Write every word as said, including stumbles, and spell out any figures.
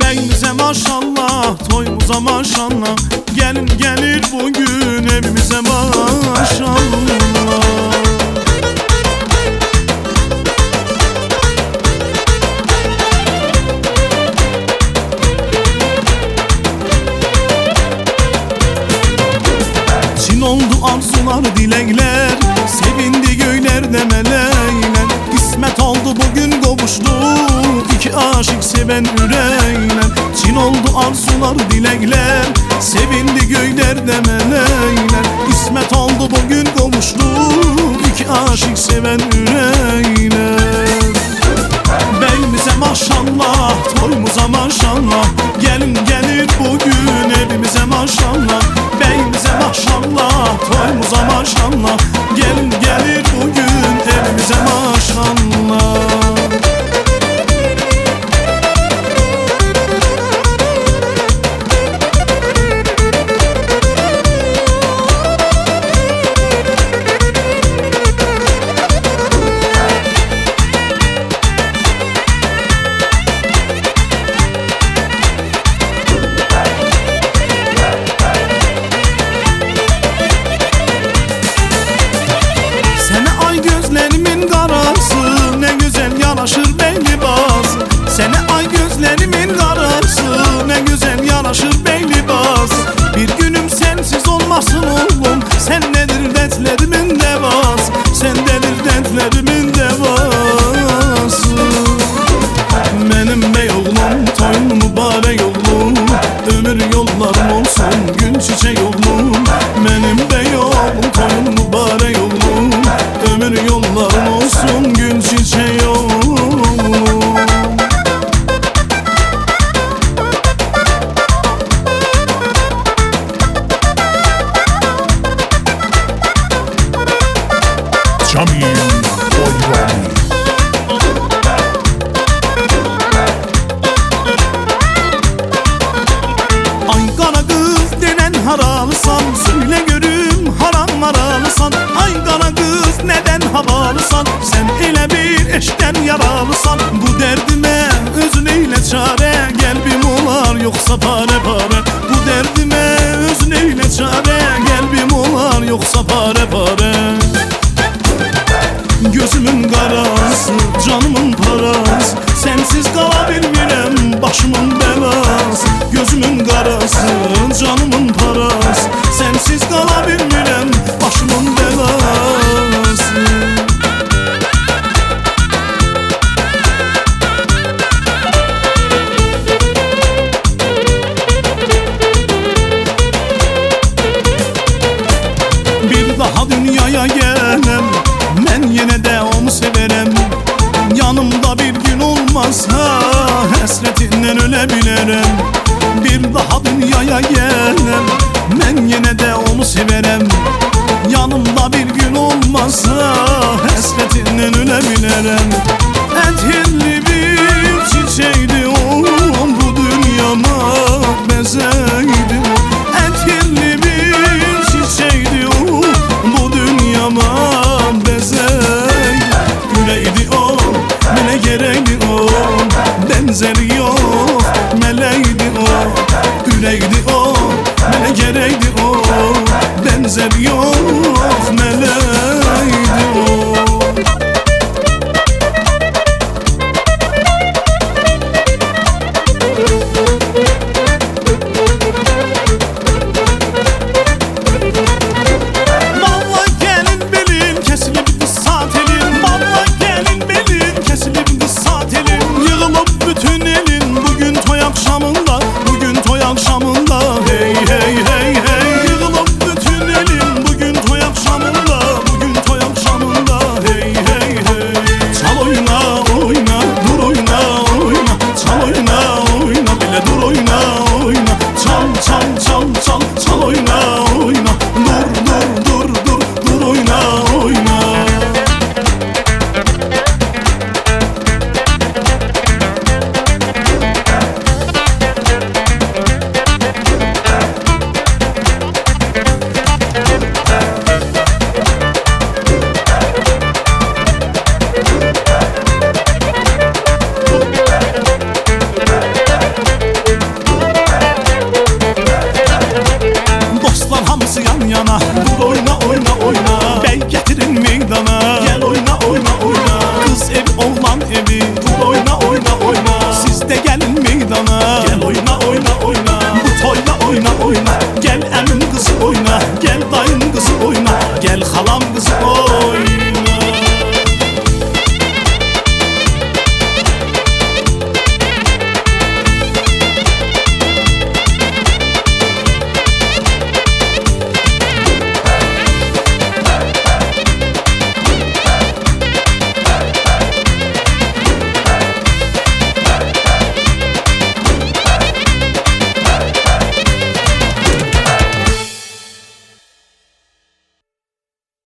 Beyimize maşallah, toyumuza maşallah. Gelin gelir bugün evimize maşallah. Çin oldu arzular, dilekler, sevindi göylerde melekler. İsmet oldu bugün kavuştuk iki aşık seven yüreğler. Çin oldu arzular, dilekler, sevindi göylerde melekler. İsmet oldu bugün kavuştuk iki aşık seven yüreğler. Beyimize maşallah, toyumuza maşallah. Gelin gelir bugün evimize maşallah. Beyimize maşallah, toyumuza maşallah. Gelin gelir bugün evimize maşallah. Yaraşır bey libası, sene ay gözlerimin karası. Ne güzel yaraşır bey libası. Bir günüm sensiz olmasın oğlum. Sen nedir dertlerimin devası, sen nedir dertlerimin devası. Benim bey oğlum, toyun mübarek oğlum. Ömür yollarım olsun, gül çiçek oğlum. Benim bey oğlum, toyun mübarek oğlum. Ömür yollarım olsun, gül çiçek oğlum. Ay kara kız denen haralısan, söyle görüm haram haralısan. Ay kara kız neden havalısan, sen ile bir eşten yaralısan. Bu derdime özün eyle çare, gelbim olar yoksa pare pare. Bu derdime özün eyle çare, gelbim olar yoksa pare pare. Gözümün karası, canımın parası. Sensiz kalabilmirem, başımın belası. Gözümün karası, canımın parası. Sensiz kalabilmirem, başımın belası. Bir daha dünyaya gelem, ben yine de onu severim. Yanımda bir gün olmazsa hasretinden ölebilirim. Bir daha dünyaya gelem, ben yine de onu severim. Yanımda bir gün olmazsa hasretinden ölebilirim. Etkinli bir çiçeğiydi o, bu dünyama bezeydi. Etkinli bir çiçeğiydi o, bu dünyama bezeydi. Güleydi o, mele gereğdi o, benzeri yok, meleydi o. Güleydi o, mele gereğdi o, benzeri yok, meleydi.